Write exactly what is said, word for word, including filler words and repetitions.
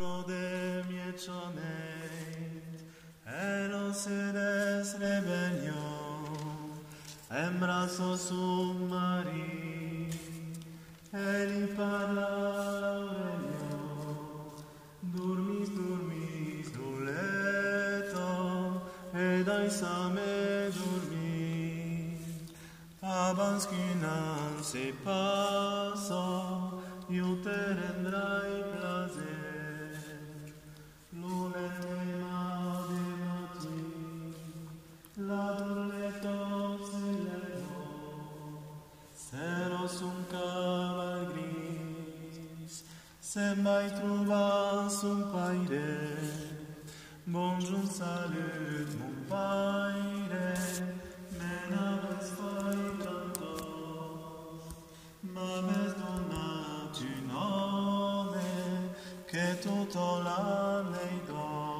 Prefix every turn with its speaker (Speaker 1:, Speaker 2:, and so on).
Speaker 1: de miecione, e lo sedes rebellion, embrazo sum mari, e li parla l'Aurelio, dormis, dormis, duleto, ed aisame dormi, abans qu'un se passa, io te rendrai placer, l'ultima de matí, la dorleto se levo, seros un caval gris, se mai truvas un paire, bonjour, salut, mon paire, menaves fai tanto, m'aves donat un nome, che tutto l'anno do.